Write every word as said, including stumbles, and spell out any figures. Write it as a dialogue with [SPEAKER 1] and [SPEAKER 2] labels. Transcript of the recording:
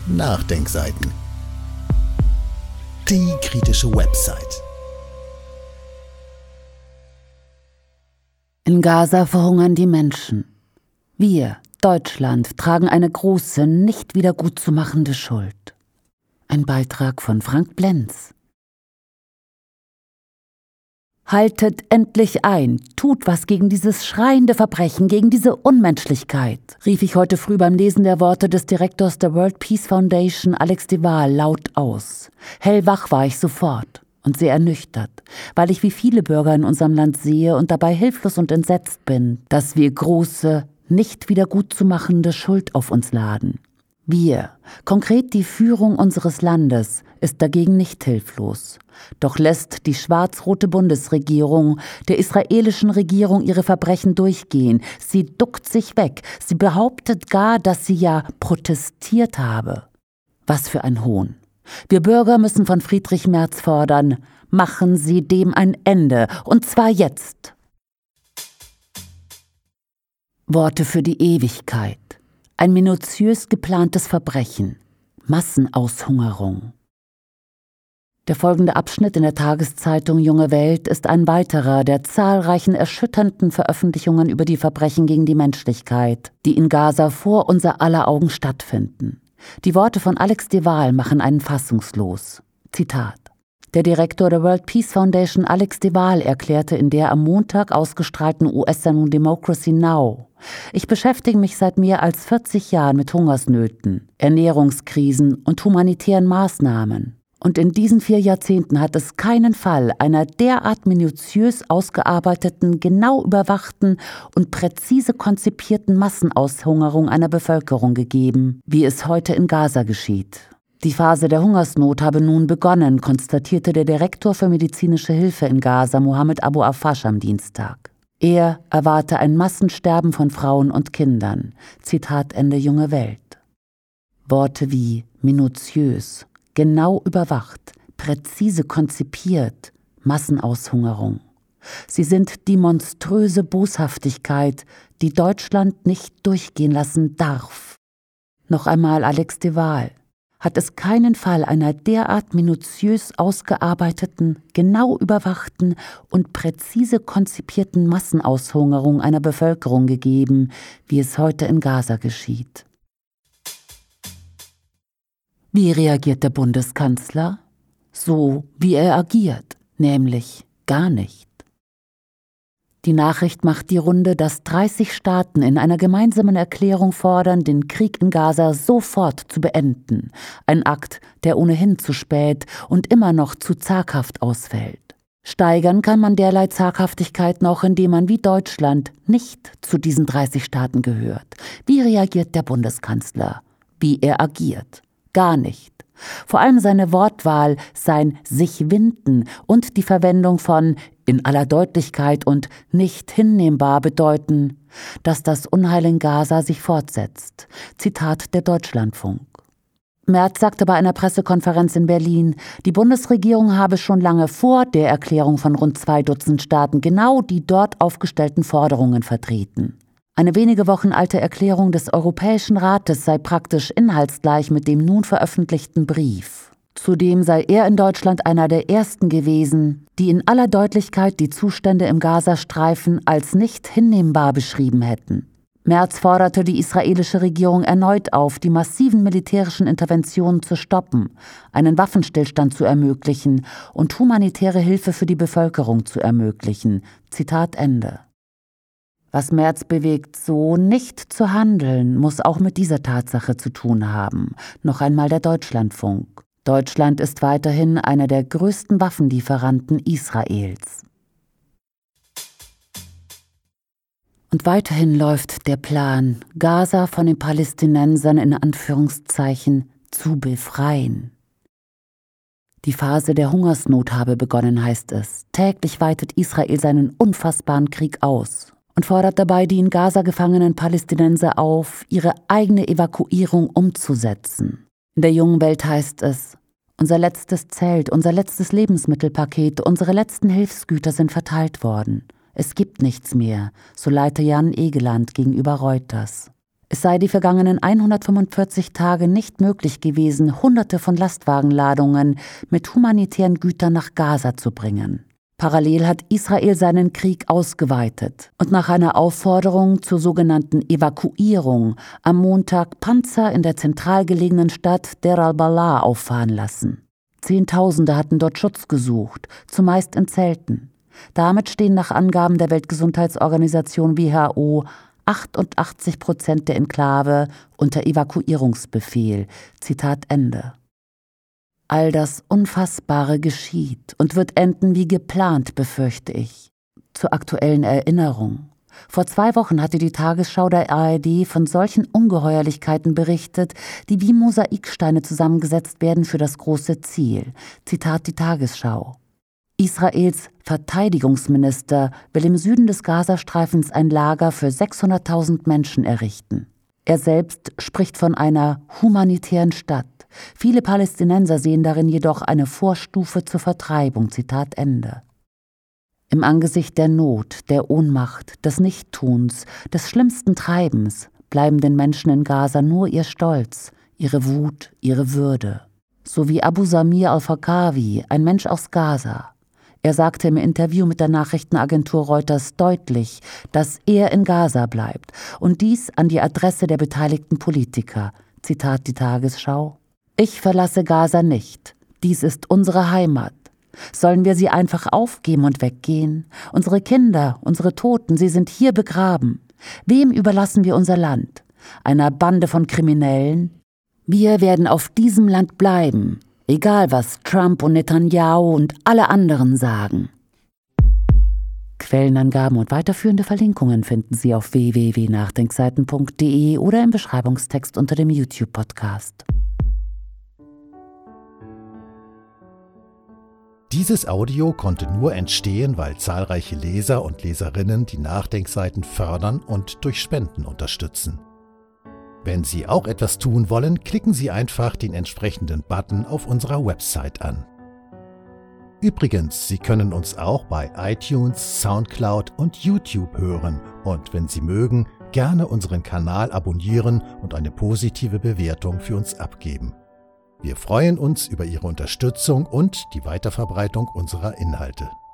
[SPEAKER 1] Nachdenkseiten. Die kritische Website.
[SPEAKER 2] In Gaza verhungern die Menschen. Wir, Deutschland, tragen eine große, nicht wiedergutzumachende Schuld. Ein Beitrag von Frank Blenz. Haltet endlich ein, tut was gegen dieses schreiende Verbrechen, gegen diese Unmenschlichkeit, rief ich heute früh beim Lesen der Worte des Direktors der World Peace Foundation, Alex de Waal, laut aus. Hellwach war ich sofort und sehr ernüchtert, weil ich wie viele Bürger in unserem Land sehe und dabei hilflos und entsetzt bin, dass wir große, nicht wiedergutzumachende Schuld auf uns laden. Wir, konkret die Führung unseres Landes, ist dagegen nicht hilflos. Doch lässt die schwarz-rote Bundesregierung der israelischen Regierung ihre Verbrechen durchgehen. Sie duckt sich weg. Sie behauptet gar, dass sie ja protestiert habe. Was für ein Hohn. Wir Bürger müssen von Friedrich Merz fordern, machen Sie dem ein Ende, und zwar jetzt. Worte für die Ewigkeit. Ein minutiös geplantes Verbrechen. Massenaushungerung. Der folgende Abschnitt in der Tageszeitung Junge Welt ist ein weiterer der zahlreichen erschütternden Veröffentlichungen über die Verbrechen gegen die Menschlichkeit, die in Gaza vor unser aller Augen stattfinden. Die Worte von Alex de Waal machen einen fassungslos. Zitat. Der Direktor der World Peace Foundation, Alex de Waal, erklärte in der am Montag ausgestrahlten U S-Sendung Democracy Now: Ich beschäftige mich seit mehr als vierzig Jahren mit Hungersnöten, Ernährungskrisen und humanitären Maßnahmen. Und in diesen vier Jahrzehnten hat es keinen Fall einer derart minutiös ausgearbeiteten, genau überwachten und präzise konzipierten Massenaushungerung einer Bevölkerung gegeben, wie es heute in Gaza geschieht. Die Phase der Hungersnot habe nun begonnen, konstatierte der Direktor für medizinische Hilfe in Gaza, Mohammed Abu Afash, am Dienstag. Er erwarte ein Massensterben von Frauen und Kindern. Zitat Ende Junge Welt. Worte wie minutiös, genau überwacht, präzise konzipiert, Massenaushungerung. Sie sind die monströse Boshaftigkeit, die Deutschland nicht durchgehen lassen darf. Noch einmal Alex de Waal. Hat es keinen Fall einer derart minutiös ausgearbeiteten, genau überwachten und präzise konzipierten Massenaushungerung einer Bevölkerung gegeben, wie es heute in Gaza geschieht. Wie reagiert der Bundeskanzler? So, wie er agiert, nämlich gar nicht. Die Nachricht macht die Runde, dass dreißig Staaten in einer gemeinsamen Erklärung fordern, den Krieg in Gaza sofort zu beenden. Ein Akt, der ohnehin zu spät und immer noch zu zaghaft ausfällt. Steigern kann man derlei Zaghaftigkeit noch, indem man wie Deutschland nicht zu diesen dreißig Staaten gehört. Wie reagiert der Bundeskanzler? Wie er agiert? Gar nicht. Vor allem seine Wortwahl, sein sich winden und die Verwendung von in aller Deutlichkeit und nicht hinnehmbar bedeuten, dass das Unheil in Gaza sich fortsetzt. Zitat der Deutschlandfunk. Merz sagte bei einer Pressekonferenz in Berlin, die Bundesregierung habe schon lange vor der Erklärung von rund zwei Dutzend Staaten genau die dort aufgestellten Forderungen vertreten. Eine wenige Wochen alte Erklärung des Europäischen Rates sei praktisch inhaltsgleich mit dem nun veröffentlichten Brief. Zudem sei er in Deutschland einer der ersten gewesen, die in aller Deutlichkeit die Zustände im Gazastreifen als nicht hinnehmbar beschrieben hätten. Merz forderte die israelische Regierung erneut auf, die massiven militärischen Interventionen zu stoppen, einen Waffenstillstand zu ermöglichen und humanitäre Hilfe für die Bevölkerung zu ermöglichen. Zitat Ende. Was Merz bewegt, so nicht zu handeln, muss auch mit dieser Tatsache zu tun haben. Noch einmal der Deutschlandfunk. Deutschland ist weiterhin einer der größten Waffenlieferanten Israels. Und weiterhin läuft der Plan, Gaza von den Palästinensern in Anführungszeichen zu befreien. Die Phase der Hungersnot habe begonnen, heißt es. Täglich weitet Israel seinen unfassbaren Krieg aus und fordert dabei die in Gaza gefangenen Palästinenser auf, ihre eigene Evakuierung umzusetzen. In der Jungen Welt heißt es, unser letztes Zelt, unser letztes Lebensmittelpaket, unsere letzten Hilfsgüter sind verteilt worden. Es gibt nichts mehr, so leite Jan Egeland gegenüber Reuters. Es sei die vergangenen hundertfünfundvierzig Tage nicht möglich gewesen, Hunderte von Lastwagenladungen mit humanitären Gütern nach Gaza zu bringen. Parallel hat Israel seinen Krieg ausgeweitet und nach einer Aufforderung zur sogenannten Evakuierung am Montag Panzer in der zentral gelegenen Stadt Deir al-Balah auffahren lassen. Zehntausende hatten dort Schutz gesucht, zumeist in Zelten. Damit stehen nach Angaben der Weltgesundheitsorganisation W H O achtundachtzig Prozent der Enklave unter Evakuierungsbefehl. Zitat Ende. All das Unfassbare geschieht und wird enden wie geplant, befürchte ich. Zur aktuellen Erinnerung. Vor zwei Wochen hatte die Tagesschau der A R D von solchen Ungeheuerlichkeiten berichtet, die wie Mosaiksteine zusammengesetzt werden für das große Ziel. Zitat die Tagesschau. Israels Verteidigungsminister will im Süden des Gazastreifens ein Lager für sechshunderttausend Menschen errichten. Er selbst spricht von einer humanitären Stadt. Viele Palästinenser sehen darin jedoch eine Vorstufe zur Vertreibung. Zitat Ende. Im Angesicht der Not, der Ohnmacht, des Nichttuns, des schlimmsten Treibens bleiben den Menschen in Gaza nur ihr Stolz, ihre Wut, ihre Würde. So wie Abu Samir al-Fakawi, ein Mensch aus Gaza. Er sagte im Interview mit der Nachrichtenagentur Reuters deutlich, dass er in Gaza bleibt und dies an die Adresse der beteiligten Politiker. Zitat die Tagesschau. Ich verlasse Gaza nicht. Dies ist unsere Heimat. Sollen wir sie einfach aufgeben und weggehen? Unsere Kinder, unsere Toten, sie sind hier begraben. Wem überlassen wir unser Land? Einer Bande von Kriminellen? Wir werden auf diesem Land bleiben. Egal, was Trump und Netanyahu und alle anderen sagen. Quellenangaben und weiterführende Verlinkungen finden Sie auf w w w punkt nachdenkseiten punkt d e oder im Beschreibungstext unter dem YouTube-Podcast.
[SPEAKER 1] Dieses Audio konnte nur entstehen, weil zahlreiche Leser und Leserinnen die Nachdenkseiten fördern und durch Spenden unterstützen. Wenn Sie auch etwas tun wollen, klicken Sie einfach den entsprechenden Button auf unserer Website an. Übrigens, Sie können uns auch bei iTunes, Soundcloud und YouTube hören und wenn Sie mögen, gerne unseren Kanal abonnieren und eine positive Bewertung für uns abgeben. Wir freuen uns über Ihre Unterstützung und die Weiterverbreitung unserer Inhalte.